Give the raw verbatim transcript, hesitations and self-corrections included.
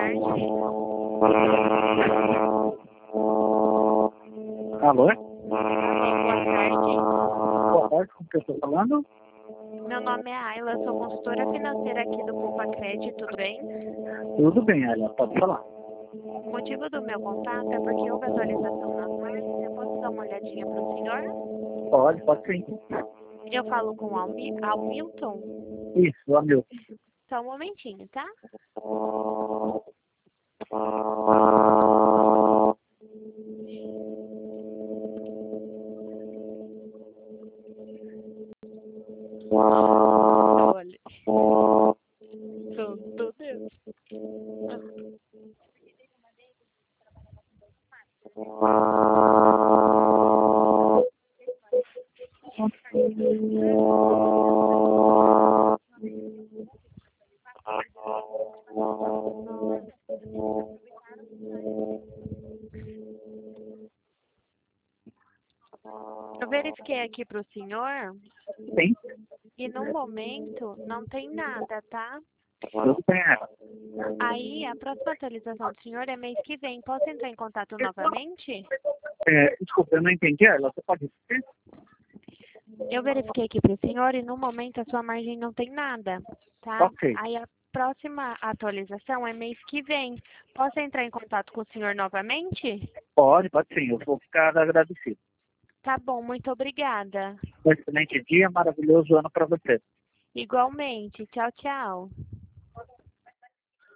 tarde. Alô? Alô, boa tarde. Boa tarde, com quem eu estou falando? Meu nome é Ayla, eu sou consultora financeira aqui do Poupa-Crédito, tudo bem? Tudo bem, ela pode falar. O motivo do meu contato é porque houve atualização na página. Eu posso dar uma olhadinha para o senhor? Pode, pode sim. Eu falo com o Almi Hamilton. Isso, Hamilton. Só um momentinho, tá? Olha. Santo Deus. Eu verifiquei aqui para o senhor Sim, e no momento não tem nada, tá? tudo bem, ela. Aí a próxima atualização do senhor é mês que vem. Posso entrar em contato novamente? É, desculpa, eu não entendi, ela. Você pode repetir? Eu verifiquei aqui para o senhor e no momento a sua margem não tem nada, tá? Ok. Aí a próxima atualização é mês que vem. Posso entrar em contato com o senhor novamente? Pode, pode sim. Eu vou ficar agradecido. Tá bom, muito obrigada. Um excelente dia, maravilhoso ano para você. Igualmente. Tchau, tchau.